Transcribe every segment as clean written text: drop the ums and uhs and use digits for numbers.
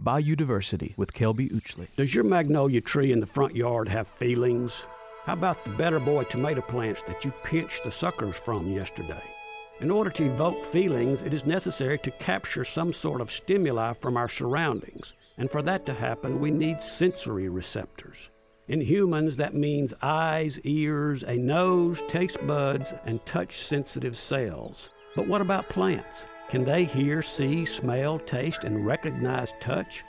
Biodiversity with Kelby Uchley. Does your magnolia tree in the front yard have feelings? How about the Better Boy tomato plants that you pinched the suckers from yesterday? In order to evoke feelings, it is necessary to capture some sort of stimuli from our surroundings. And for that to happen, we need sensory receptors. In humans, that means eyes, ears, a nose, taste buds, and touch-sensitive cells. But what about plants? Can they hear, see, smell, taste, and recognize touch?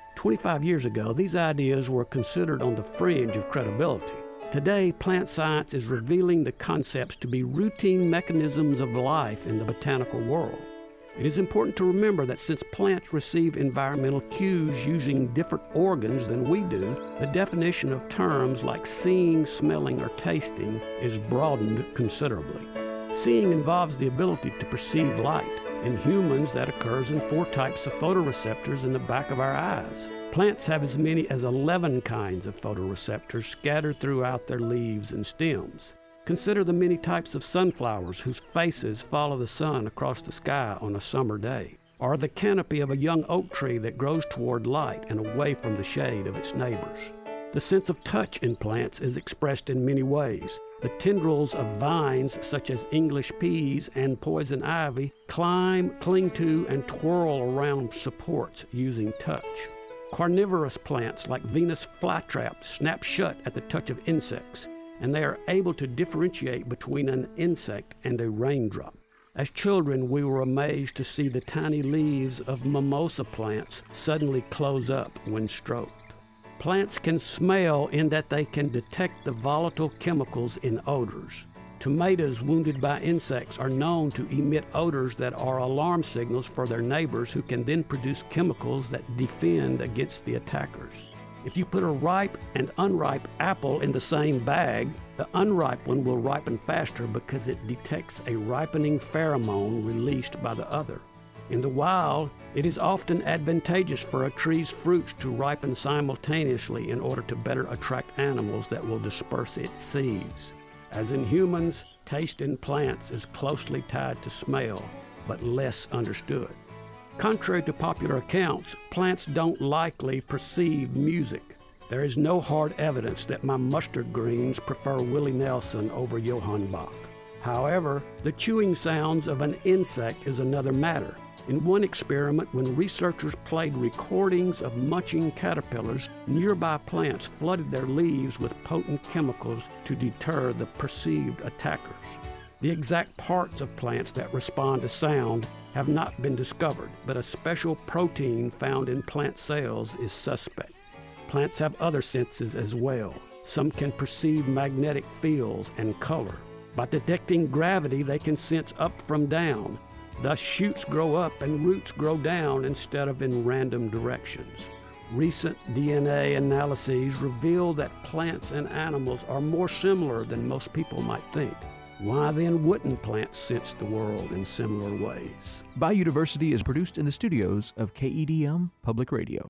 25 years ago, these ideas were considered on the fringe of credibility. Today, plant science is revealing the concepts to be routine mechanisms of life in the botanical world. It is important to remember that since plants receive environmental cues using different organs than we do, the definition of terms like seeing, smelling, or tasting is broadened considerably. Seeing involves the ability to perceive light. In humans, that occurs in 4 types of photoreceptors in the back of our eyes. Plants have as many as 11 kinds of photoreceptors scattered throughout their leaves and stems. Consider the many types of sunflowers whose faces follow the sun across the sky on a summer day, or the canopy of a young oak tree that grows toward light and away from the shade of its neighbors. The sense of touch in plants is expressed in many ways. The tendrils of vines such as English peas and poison ivy climb, cling to, and twirl around supports using touch. Carnivorous plants like Venus flytrap snap shut at the touch of insects, and they are able to differentiate between an insect and a raindrop. As children, we were amazed to see the tiny leaves of mimosa plants suddenly close up when stroked. Plants can smell in that they can detect the volatile chemicals in odors. Tomatoes wounded by insects are known to emit odors that are alarm signals for their neighbors, who can then produce chemicals that defend against the attackers. If you put a ripe and unripe apple in the same bag, the unripe one will ripen faster because it detects a ripening pheromone released by the other. In the wild, it is often advantageous for a tree's fruits to ripen simultaneously in order to better attract animals that will disperse its seeds. As in humans, taste in plants is closely tied to smell, but less understood. Contrary to popular accounts, plants don't likely perceive music. There is no hard evidence that my mustard greens prefer Willie Nelson over Johann Bach. However, the chewing sounds of an insect is another matter. In one experiment, when researchers played recordings of munching caterpillars, nearby plants flooded their leaves with potent chemicals to deter the perceived attackers. The exact parts of plants that respond to sound have not been discovered, but a special protein found in plant cells is suspect. Plants have other senses as well. Some can perceive magnetic fields and color. By detecting gravity, they can sense up from down. Thus, shoots grow up and roots grow down instead of in random directions. Recent DNA analyses reveal that plants and animals are more similar than most people might think. Why then wouldn't plants sense the world in similar ways? Biodiversity is produced in the studios of KEDM Public Radio.